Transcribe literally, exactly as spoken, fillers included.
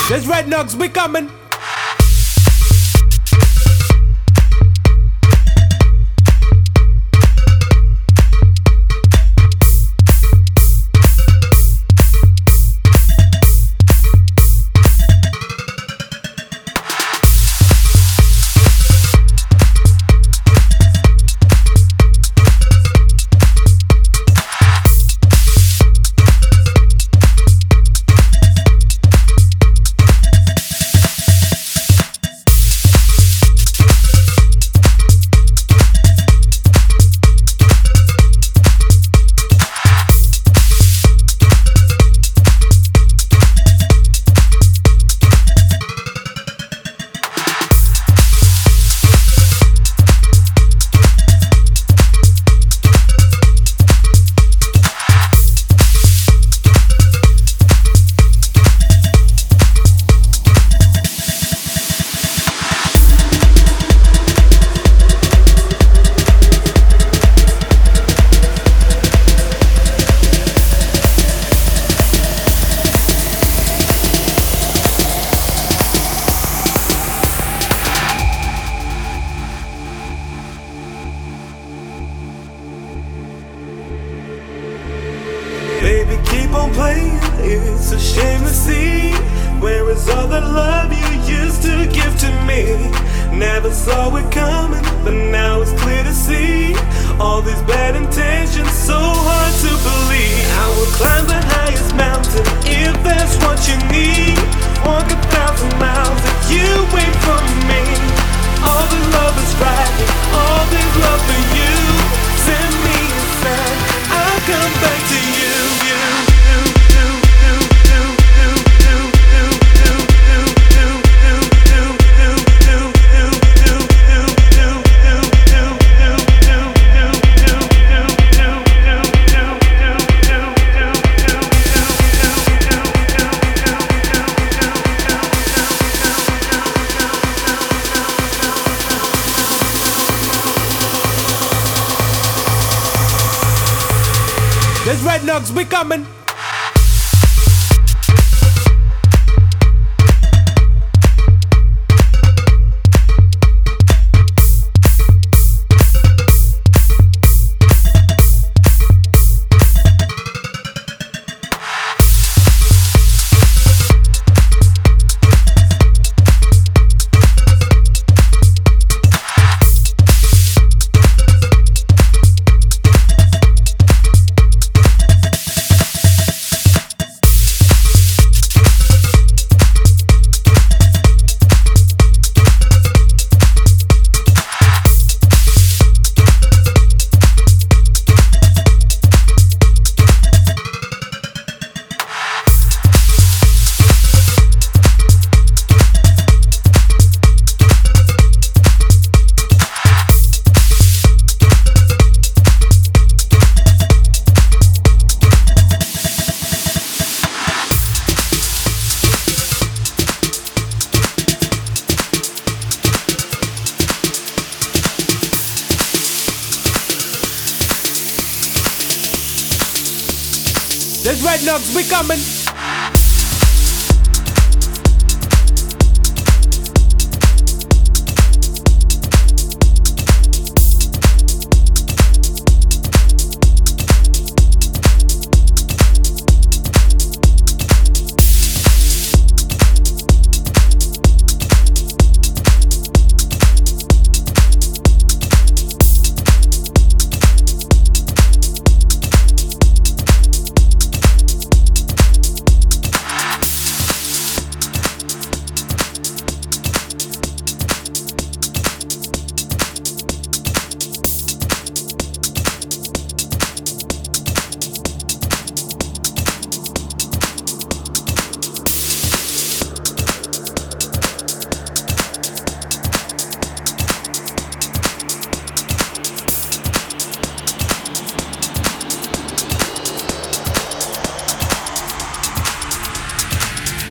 There's Red Nugs, we coming. Baby, keep on playing, it's a shame to see. Where is all the love you used to give to me? Never saw it coming, but now it's clear to see. All these bad intentions, so hard to believe. I will climb the highest mountain, if that's what you need. Walk a thousand miles if you wait for me. All the love is right, all this love for you. Send me a sign, I'll come back to you. There's Red Nugs, we coming. There's Red Nugs, we coming.